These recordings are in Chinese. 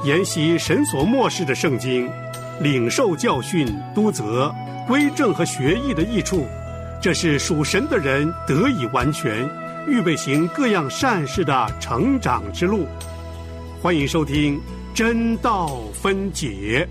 研习神所默示的圣经，领受教训、督责、归正和学义的益处，这是属神的人得以完全，预备行各样善事的成长之路。欢迎收听真道分解。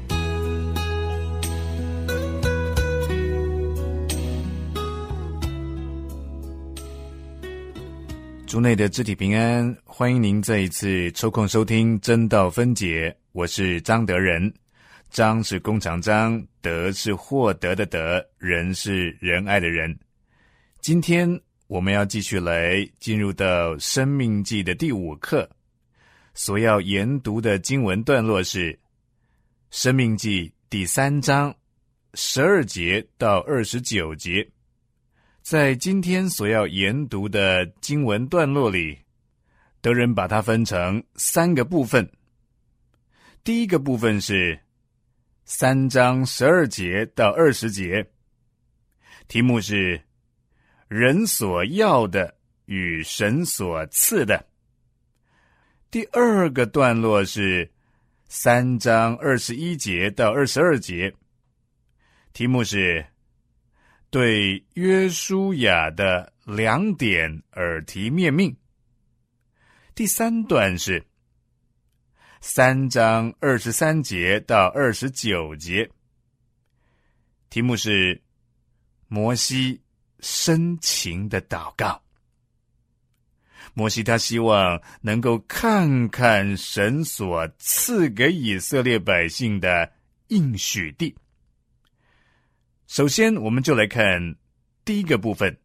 主内的肢体平安，欢迎您再一次抽空收听真道分解，我是张德仁。张是弓长张，德是获得的德，仁是仁爱的仁。今天我们要继续来进入到申命记的第5课，所要研读的经文段落是申命记第3章12节到29节。在今天所要研读的经文段落里，德仁把它分成3个部分。第一个部分是3章12节到20节，题目是人所要的与神所赐的。第二个段落是3章21节到22节，题目是对约书亚的2点耳提面命。第3段是3章23节到29节，题目是摩西深情的祷告。摩西他希望能够看看神所赐给以色列百姓的应许地。首先我们就来看第一个部分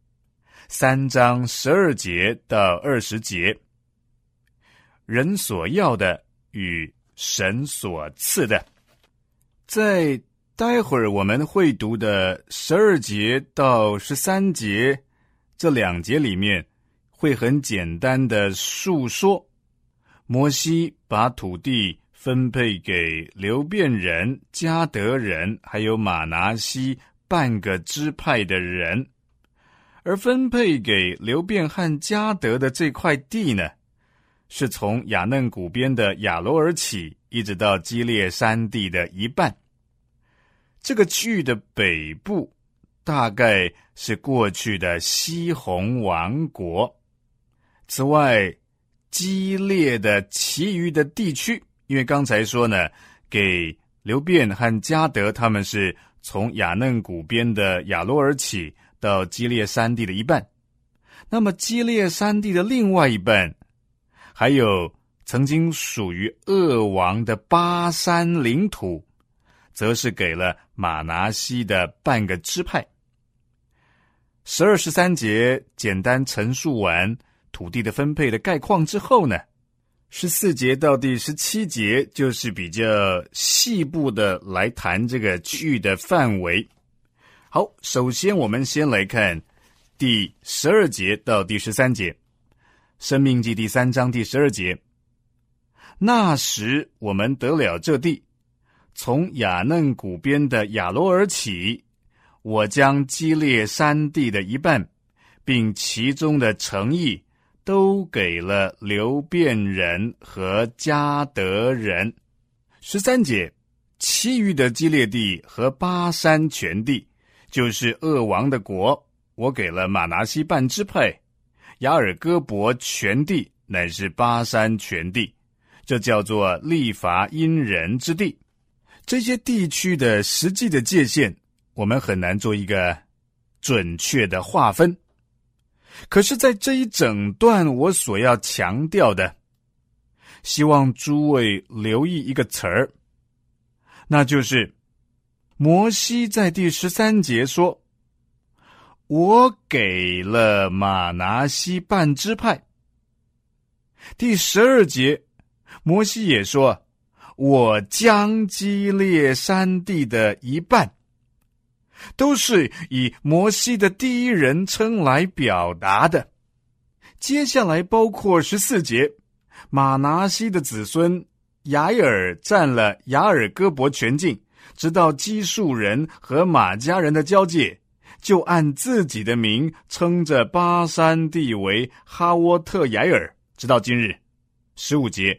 ，3章12节到20节，人所要的与神所赐的。在待会儿我们会读的12节到13节这2节里面，会很简单的述说摩西把土地分配给流便人、迦得人还有玛拿西半个支派的人，而分配给流便和迦得的这块地呢，是从亚嫩谷边的亚罗尔起，一直到基列山地的一半。这个区域的北部大概是过去的西宏王国。此外，基列的其余的地区，因为刚才说呢，给流便和迦得他们是从亚嫩谷边的亚罗尔起到基列山地的一半，那么基列山地的另外一半，还有曾经属于噩王的巴山领土，则是给了玛拿西的半个支派。12、13节简单陈述完土地的分配的概况之后呢，14节到第17节就是比较细部的来谈这个区域的范围。好，首先我们先来看第12节到第13节。申命记第3章第12节，那时我们得了这地，从亚嫩谷边的亚罗尔起，我将基列山地的一半，并其中的城邑都给了流便人和迦得人。13节，其余的基列地和巴山全地，就是噩王的国，我给了玛拿西半支派。亚尔戈伯全地乃是巴山全地，这叫做利乏因人之地。这些地区的实际的界限，我们很难做一个准确的划分。可是在这一整段我所要强调的，希望诸位留意一个词儿，那就是摩西在第13节说，我给了玛拿西半支派。第12节摩西也说，我将基列山地的一半，都是以摩西的第一人称来表达的。接下来包括14节，玛拿西的子孙雅尔占了雅尔戈伯全境，直到基述人和马加人的交界，就按自己的名称着巴山地为哈沃特雅尔，直到今日。15节，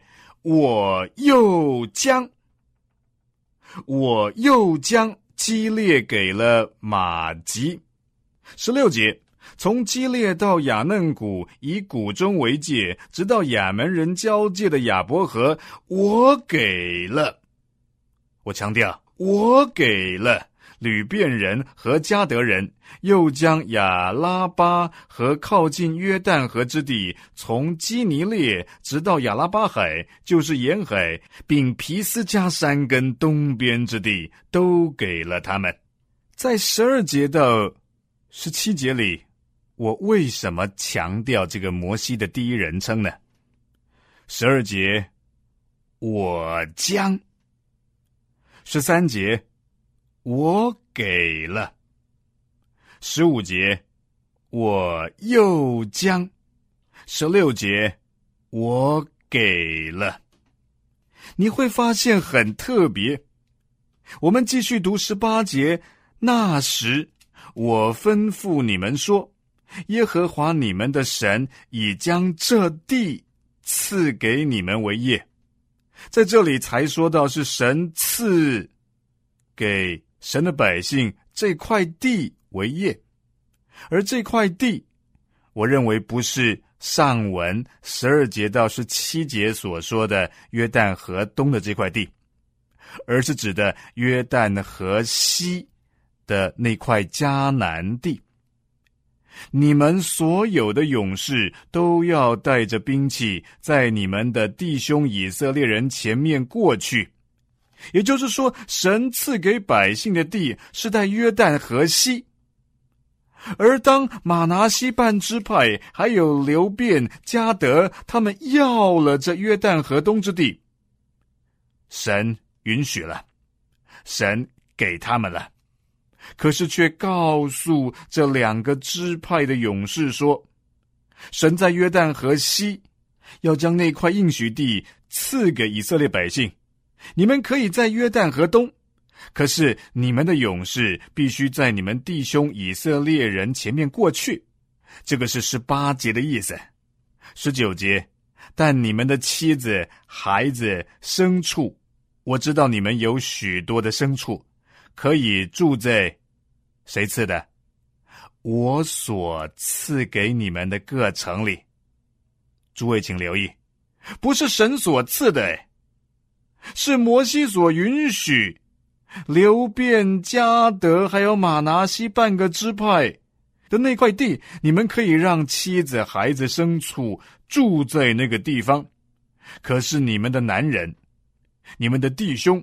我又将基列给了马吉。16节，从基列到雅嫩谷，以谷中为界，直到亚门人交界的亚伯河，我给了，我强调，我给了吕遍人和迦得人，又将亚拉巴和靠近约旦河之地，从基尼列直到亚拉巴海，就是沿海，并皮斯加山跟东边之地，都给了他们。在12节到17节里，我为什么强调这个摩西的第一人称呢？12节，我将；13节，我给了；15节，我又将；16节，我给了。你会发现很特别。我们继续读18节，那时我吩咐你们说，耶和华你们的神已将这地赐给你们为业。在这里才说到是神赐给神的百姓这块地为业，而这块地，我认为不是上文12节到17节所说的约旦河东的这块地，而是指的约旦河西的那块迦南地。你们所有的勇士都要带着兵器，在你们的弟兄以色列人前面过去。也就是说，神赐给百姓的地是在约旦河西。而当马拿西半支派还有流便、迦得他们要了这约旦河东之地，神允许了，神给他们了，可是却告诉这2个支派的勇士说，神在约旦河西要将那块应许地赐给以色列百姓，你们可以在约旦河东，可是你们的勇士必须在你们弟兄以色列人前面过去。这个是18节的意思。19节，但你们的妻子、孩子、牲畜，我知道你们有许多的牲畜，可以住在谁赐的？我所赐给你们的各城里。诸位请留意，不是神所赐的，是摩西所允许流便、迦得还有马拿西半个支派的那块地，你们可以让妻子、孩子、牲畜住在那个地方，可是你们的男人、你们的弟兄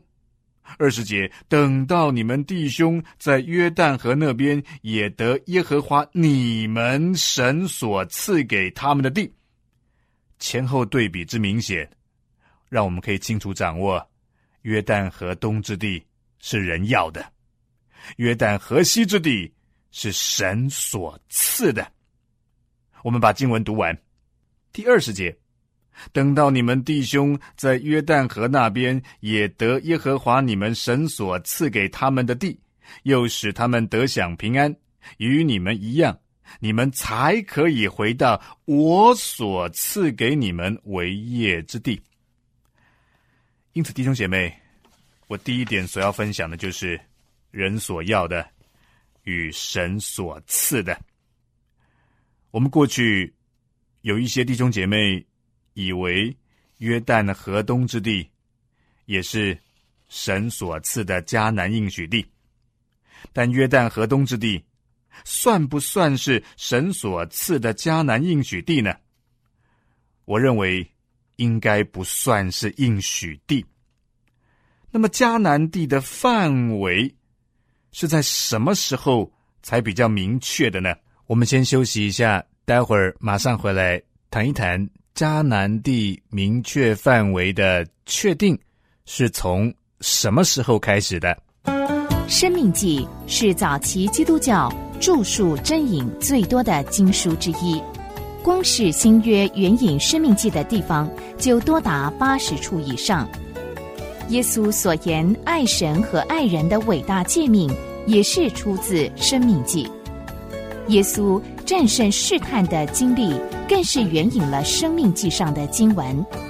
，20节，等到你们弟兄在约旦河那边也得耶和华你们神所赐给他们的地。前后对比之明显，让我们可以清楚掌握，约旦河东之地是人要的，约旦河西之地是神所赐的。我们把经文读完。第20节，等到你们弟兄在约旦河那边也得耶和华你们神所赐给他们的地，又使他们得享平安，与你们一样，你们才可以回到我所赐给你们为业之地。因此弟兄姐妹，我第一点所要分享的就是人所要的与神所赐的。我们过去有一些弟兄姐妹以为约旦河东之地也是神所赐的迦南应许地，但约旦河东之地算不算是神所赐的迦南应许地呢？我认为应该不算是应许地。那么迦南地的范围是在什么时候才比较明确的呢？我们先休息一下，待会儿马上回来谈一谈迦南地明确范围的确定是从什么时候开始的。 生命记是早期基督教著述真引最多的经书之一，光是新约援引生命记的地方就多达80处以上。耶稣所言爱神和爱人的伟大诫命也是出自生命记。耶稣战胜试探的经历更是援引了生命记上的经文。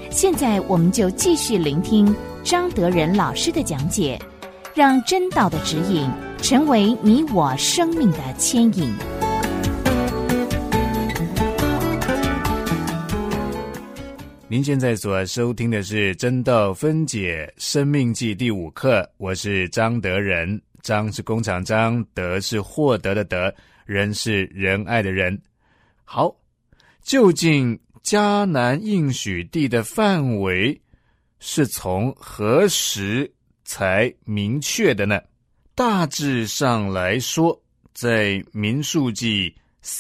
现在我们就继续聆听张德仁老师的讲解，让真道的指引成为你我生命的牵引。 您现在所收听的是真道分解生命记第5课，我是张德仁，张是工厂张，德是获得的德，仁是仁爱的仁。好，究竟迦南应许地的范围是从何时才明确的呢？大致上来说，在民数记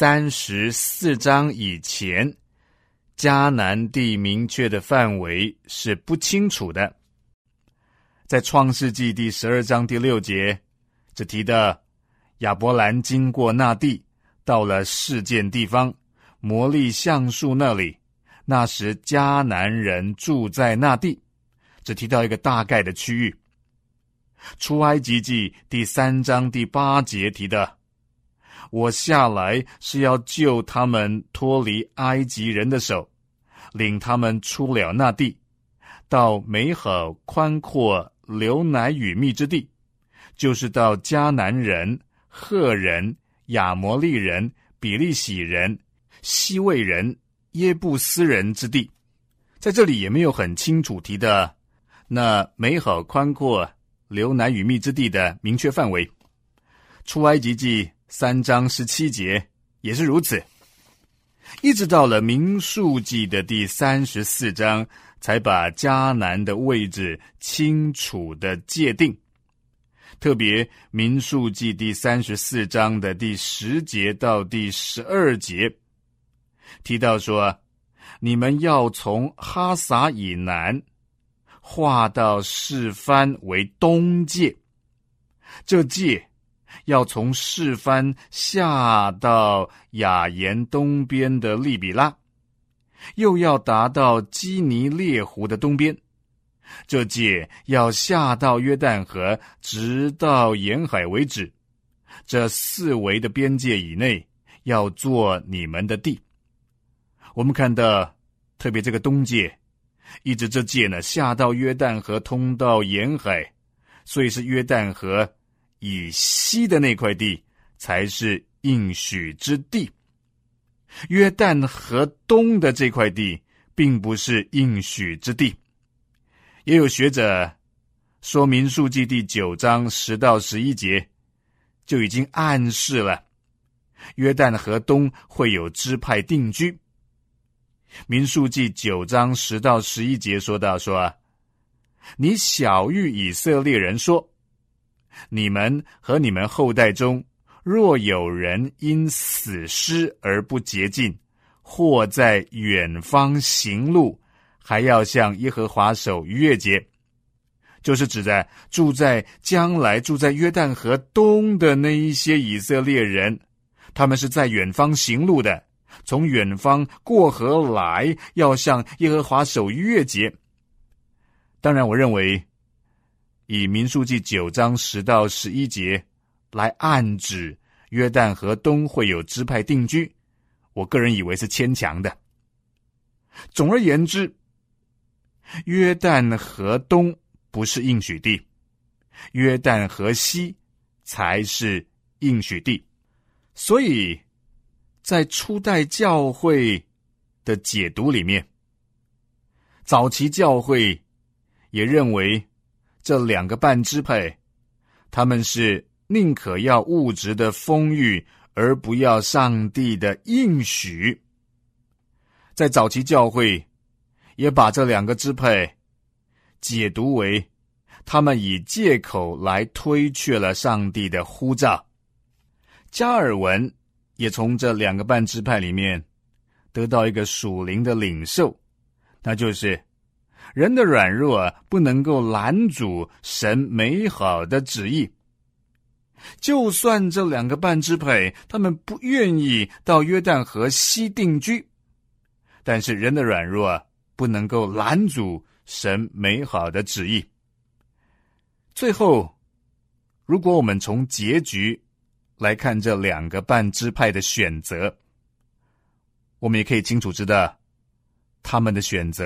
34章以前，迦南地明确的范围是不清楚的。在创世纪第12章第6节，只提到亚伯兰经过那地，到了示剑地方摩利橡树那里，那时迦南人住在那地，只提到一个大概的区域。出埃及记第3章第8节提到，我下来是要救他们脱离埃及人的手，领他们出了那地，到美好宽阔流奶与蜜之地，就是到迦南人、赫人、亚摩利人、比利洗人、西魏人、耶布斯人之地。在这里也没有很清楚提的那美好宽阔流奶与蜜之地的明确范围。出埃及记3章17节也是如此，一直到了民数记的第34章，才把迦南的位置清楚的界定。特别民数记第34章的第10节到第12节提到说，你们要从哈撒以南划到示番为东界，这界要从示番下到雅言东边的利比拉，又要达到基尼列湖的东边，这界要下到约旦河，直到沿海为止。这4围的边界以内要做你们的地。我们看到特别这个东界，一直这界呢下到约旦河，通到沿海，所以是约旦河以西的那块地才是应许之地。约旦河东的这块地并不是应许之地。也有学者说民数记第9章10到11节就已经暗示了约旦河东会有支派定居。民数记9章10到11节说到说，你晓谕以色列人说，你们和你们后代中若有人因死尸而不洁净，或在远方行路，还要向耶和华守逾越节，就是指的将来住在约旦河东的那一些以色列人，他们是在远方行路的，从远方过河来，要向耶和华守逾越节。当然我认为以民数记9章10到11节来暗指约旦河东会有支派定居，我个人以为是牵强的。总而言之，约旦河东不是应许地，约旦河西才是应许地。所以在初代教会的解读里面，早期教会也认为这2个半支派，他们是宁可要物质的丰裕，而不要上帝的应许。在早期教会也把这2个支派解读为他们以借口来推却了上帝的呼召。加尔文也从这2个半支派里面得到一个属灵的领受，那就是人的软弱不能够拦阻神美好的旨意。就算这2个半支派他们不愿意到约旦河西定居，但是人的软弱不能够拦阻神美好的旨意。最后，如果我们从结局来看这2个半支派的选择，我们也可以清楚知道他们的选择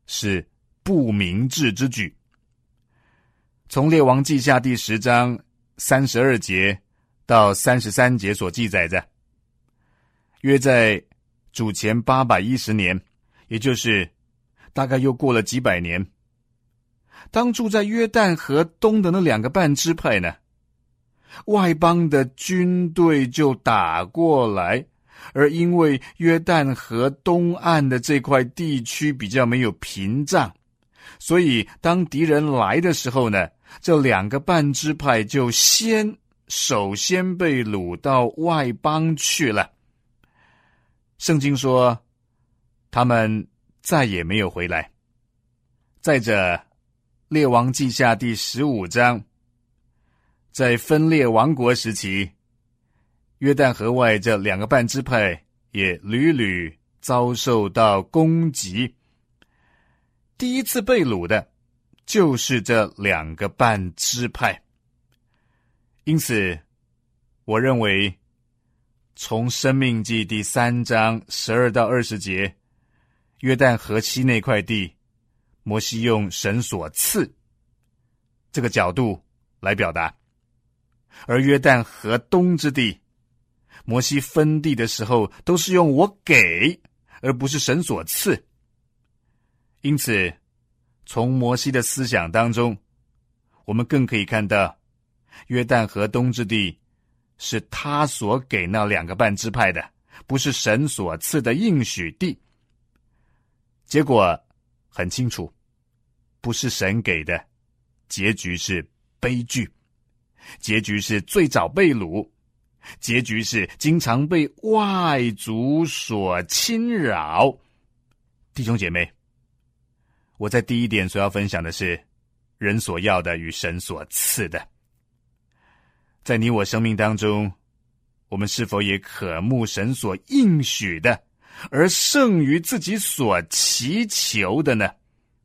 是不明智之举。从列王记下第10章32节到33节所记载着，约在主前810年，也就是大概又过了几百年，当住在约旦河东的那2个半支派呢，外邦的军队就打过来，而因为约旦河东岸的这块地区比较没有屏障，所以当敌人来的时候呢，这2个半支派就首先被掳到外邦去了。圣经说他们再也没有回来。再者，列王记下第15章，在分裂王国时期，约旦河外这2个半支派也屡屡遭受到攻击。第一次被掳的就是这2个半支派。因此我认为从申命记第3章12到20节，约旦河西那块地，摩西用神所赐这个角度来表达，而约旦河东之地，摩西分地的时候都是用我给，而不是神所赐。因此从摩西的思想当中，我们更可以看到约旦河东之地是他所给那2个半支派的，不是神所赐的应许地。结果很清楚，不是神给的，结局是悲剧，结局是最早被掳，结局是经常被外族所侵扰。弟兄姐妹，我在第一点所要分享的是人所要的与神所赐的。在你我生命当中，我们是否也渴慕神所应许的，而胜于自己所祈求的呢？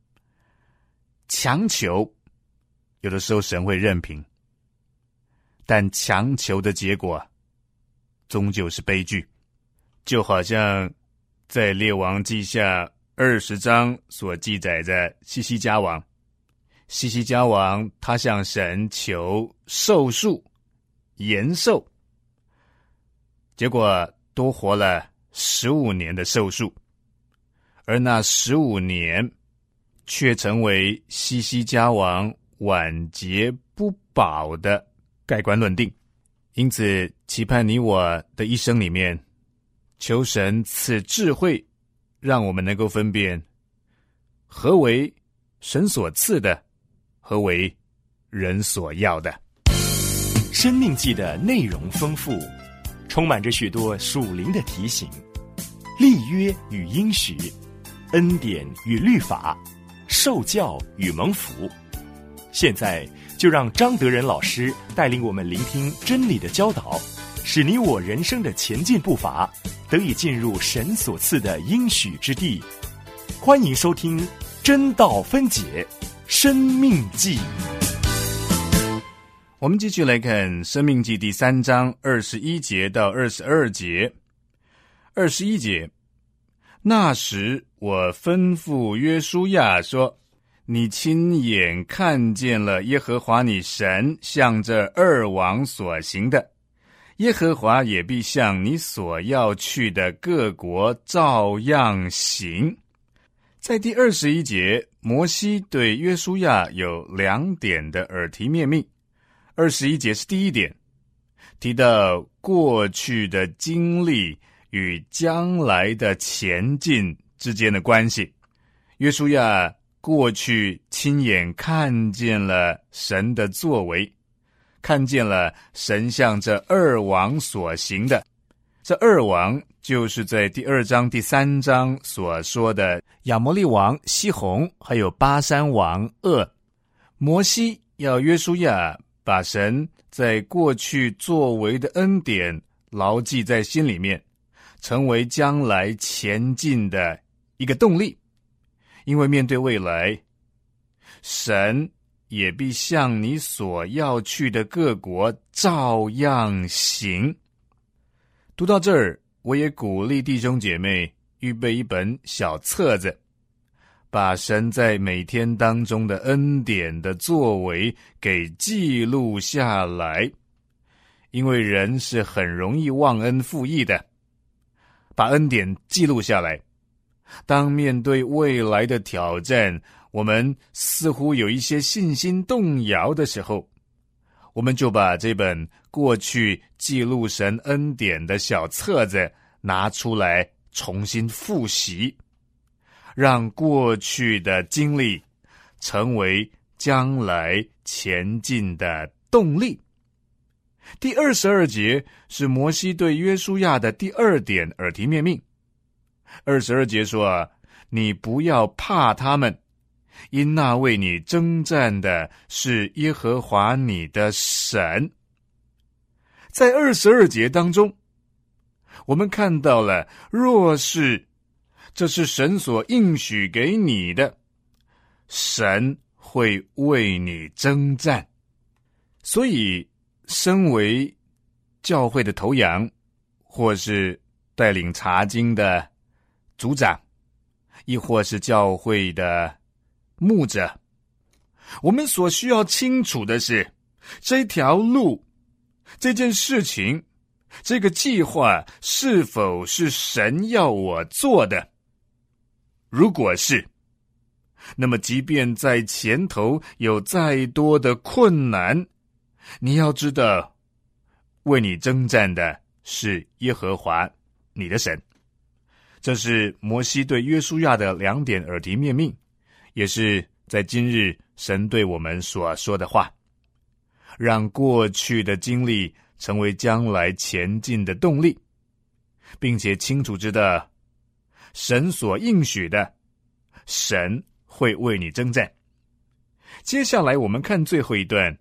强求，有的时候神会任凭，但强求的结果终究是悲剧。就好像在列王记下20章所记载着西西家王，西西家王他向神求寿数延寿，结果多活了15年的寿数，而那15年却成为西西家王晚节不保的盖棺论定。因此期盼你我的一生里面，求神赐智慧，让我们能够分辨何为神所赐的，何为人所要的。 生命记的内容丰富，充满着许多属灵的提醒，立约与应许，恩典与律法，受教与蒙福。现在就让张德仁老师带领我们聆听真理的教导，使你我人生的前进步伐得以进入神所赐的应许之地。欢迎收听真道分解生命记。 我们继续来看申命记第3章21节到22节。21节，那时我吩咐约书亚说，你亲眼看见了耶和华你神向这2王所行的，耶和华也必向你所要去的各国照样行。在第21节，摩西对约书亚有2点的耳提面命。21节是第一点，提到过去的经历与将来的前进之间的关系。约书亚过去亲眼看见了神的作为，看见了神向这2王所行的。这2王就是在第2章第3章所说的亚摩利王西宏，还有巴珊王噩。摩西要约书亚把神在过去作为的恩典牢记在心里面，成为将来前进的一个动力。因为面对未来，神也必向你所要去的各国照样行。读到这儿，我也鼓励弟兄姐妹预备一本小册子， 把神在每天当中的恩典的作为给记录下来，因为人是很容易忘恩负义的。把恩典记录下来，当面对未来的挑战，我们似乎有一些信心动摇的时候，我们就把这本过去记录神恩典的小册子拿出来重新复习，让过去的经历成为将来前进的动力。第22节是摩西对约书亚的第2点耳提面命。22节说，你不要怕他们，因那为你征战的是耶和华你的神。在22节当中，我们看到了，若是这是神所应许给你的，神会为你征战。所以身为教会的头羊，或是带领查经的组长，亦或是教会的牧者，我们所需要清楚的是，这条路，这件事情，这个计划是否是神要我做的。如果是，那么即便在前头有再多的困难，你要知道，为你征战的是耶和华你的神。这是摩西对约书亚的2点耳提面命，也是在今日神对我们所说的话，让过去的经历成为将来前进的动力，并且清楚知道神所应许的，神会为你征战。接下来我们看最后一段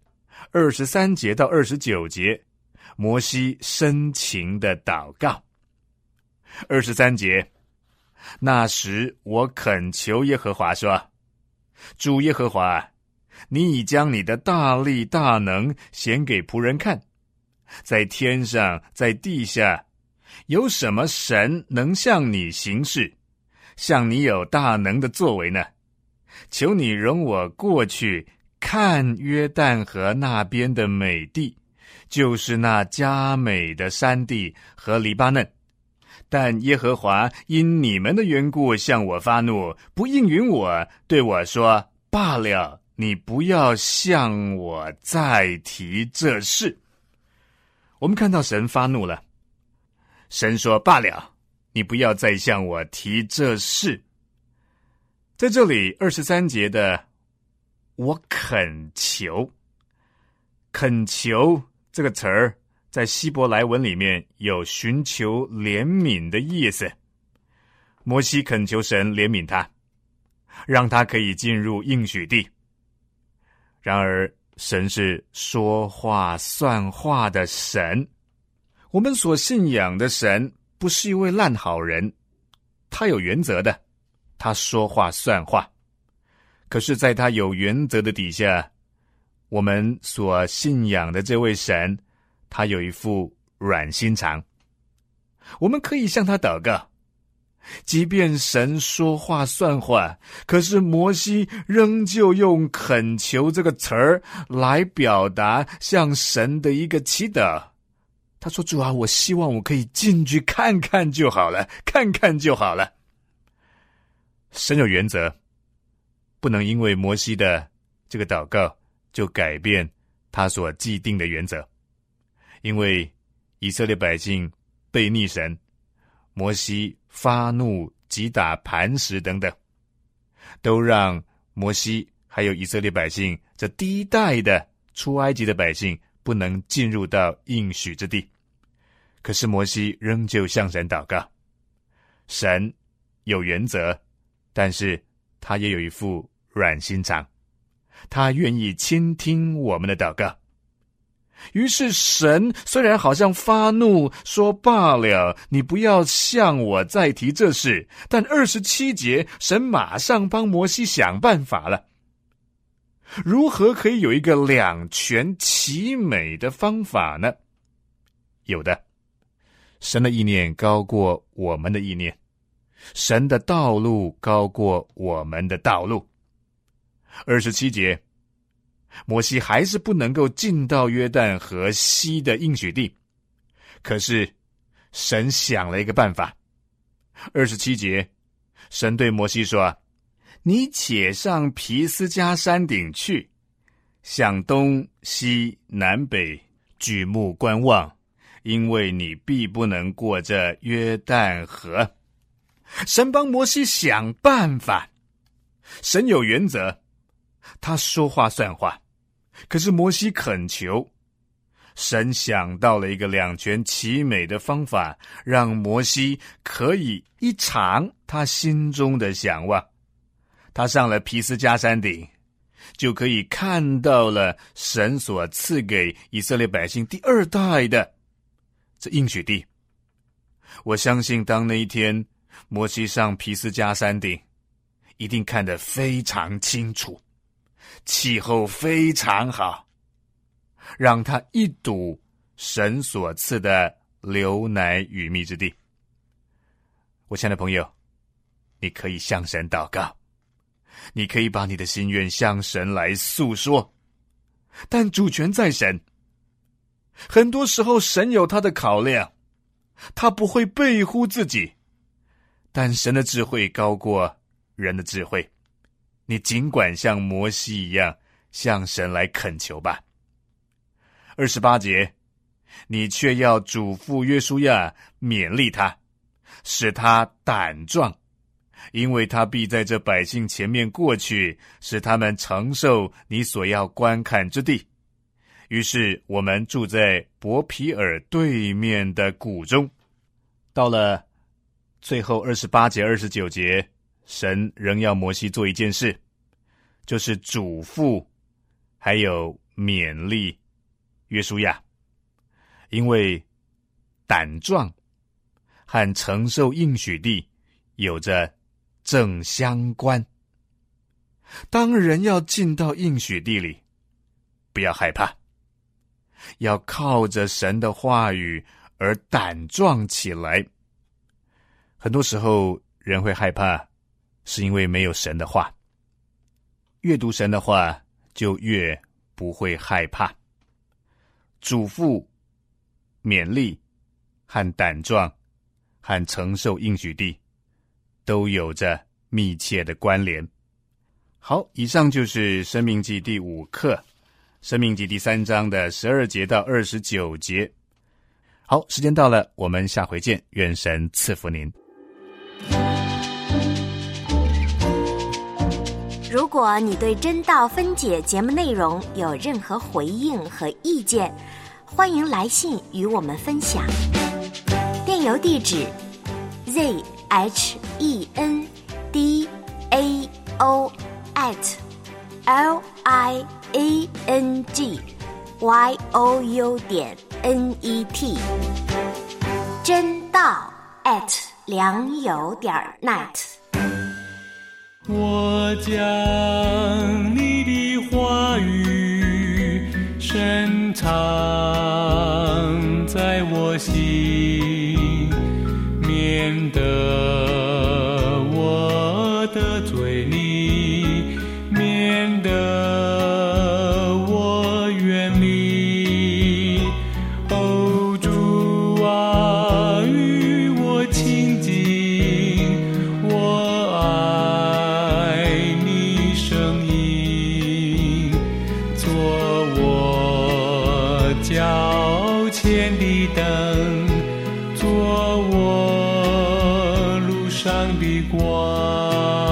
23节到29节，摩西深情的祷告。23节，那时我恳求耶和华说，主耶和华，你已将你的大力大能显给仆人看，在天上在地下，有什么神能向你行事，像你有大能的作为呢？求你容我过去看约旦河那边的美地，就是那佳美的山地和黎巴嫩。但耶和华因你们的缘故向我发怒，不应允我，对我说，罢了，你不要向我再提这事。我们看到神发怒了，神说，罢了，你不要再向我提这事。在这里23节的我恳求，恳求这个词儿在希伯来文里面有寻求怜悯的意思。摩西恳求神怜悯他，让他可以进入应许地。然而神是说话算话的神，我们所信仰的神不是一位烂好人，他有原则的，他说话算话。可是在他有原则的底下，我们所信仰的这位神，他有一副软心肠。我们可以向他祷告，即便神说话算话，可是摩西仍旧用恳求这个词儿来表达向神的一个祈祷。他说，主啊，我希望我可以进去看看就好了，看看就好了。神有原则，不能因为摩西的这个祷告就改变他所既定的原则。因为以色列百姓背逆神，摩西发怒击打磐石等等，都让摩西还有以色列百姓这第一代的出埃及的百姓不能进入到应许之地。可是摩西仍旧向神祷告，神有原则，但是他也有一副软心肠，他愿意倾听我们的祷告。于是神虽然好像发怒说，罢了，你不要向我再提这事，但27节神马上帮摩西想办法了。如何可以有一个两全其美的方法呢？有的，神的意念高过我们的意念， 神的道路高过我们的道路。27节，摩西还是不能够进到约旦河西的应许地，可是神想了一个办法。27节，神对摩西说，你且上皮斯加山顶去，向东西南北举目观望，因为你必不能过这约旦河。神帮摩西想办法，神有原则，他说话算话。可是摩西恳求，神想到了一个两全其美的方法，让摩西可以一偿他心中的想望。他上了皮斯加山顶，就可以看到了神所赐给以色列百姓第二代的这应许地。我相信当那一天摩西上皮斯加山顶，一定看得非常清楚，气候非常好，让他一睹神所赐的流奶与蜜之地。我亲爱的朋友，你可以向神祷告，你可以把你的心愿向神来诉说，但主权在神。很多时候神有他的考量，他不会背乎自己，但神的智慧高过人的智慧。你尽管像摩西一样向神来恳求吧。28节，你却要嘱咐约书亚，勉励他，使他胆壮，因为他必在这百姓前面过去，使他们承受你所要观看之地。于是我们住在伯毗尔对面的谷中。到了最后28节29节，神仍要摩西做一件事，就是嘱咐还有勉励约书亚，因为胆壮和承受应许地有着正相关。当人要进到应许地里，不要害怕，要靠着神的话语而胆壮起来。很多时候人会害怕，是因为没有神的话。越读神的话，就越不会害怕。嘱咐、勉励和胆壮和承受应许地都有着密切的关联。好，以上就是申命记第5课，申命记第3章的12节到29节。好，时间到了，我们下回见，愿神赐福您。 如果你对真道分解节目内容有任何回应和意见，欢迎来信与我们分享。电邮地址 zhendao@liangyou.net 真道@良友.net。 我将你的话语深藏在我心，免得我得罪你，免得我远离。哦，主啊，与我亲近，我爱你声音，做我脚前的灯，做我路上的光。